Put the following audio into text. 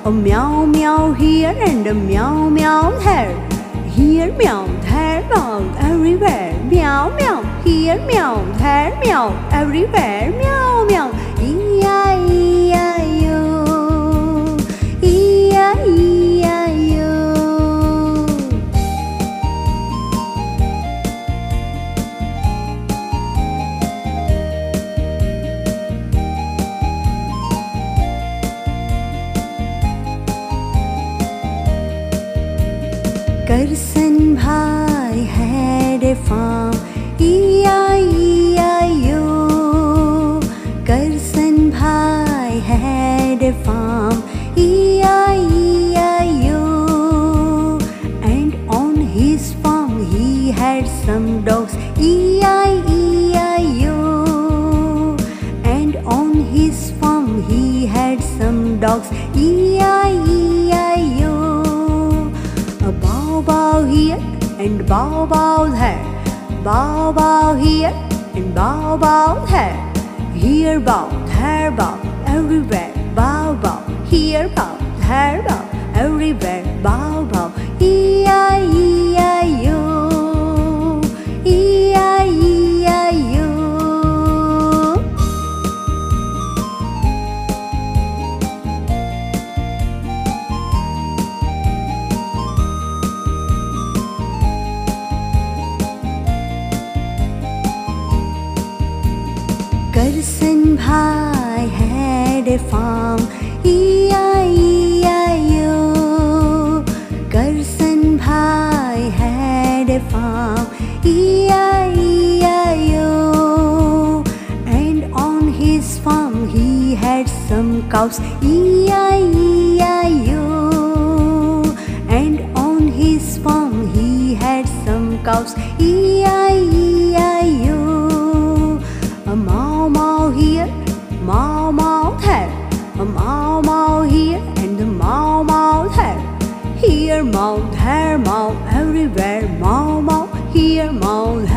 A meow meow here and a meow meow there. Here meow, there meow, everywhere. Meow meow, here meow, there meow, everywhere. Meow meow, E-I-E-I-O, E-I-E-I-O. Karsan Bhai had a farm, E-I-E-I-O. Karsan Bhai had a farm, E-I-E-I-O. And on his farm he had some dogs, E-I-E-I-O. And on his farm he had some dogs, E-I-E-I-O. A bow bow here and bow bow there. Bow bow here and bow bow there. Here bow, there bow, everywhere. Bow bow, here bow, there bow, everywhere. Bow bow, E-I-E-I-O, E-I-E-I-O. Karsan Bhai had a farm, E-I-E-I-O. Karsan Bhai had a farm, E-I-E-I-O. And on his farm he had some cows, E-I-E-I-O. And on his farm he had some cows, E-I-E-I-O. A mow mow here, mow mow there. A mow mow here and a mow mow there. Here mow, there mow, everywhere. Mow mow, here mow,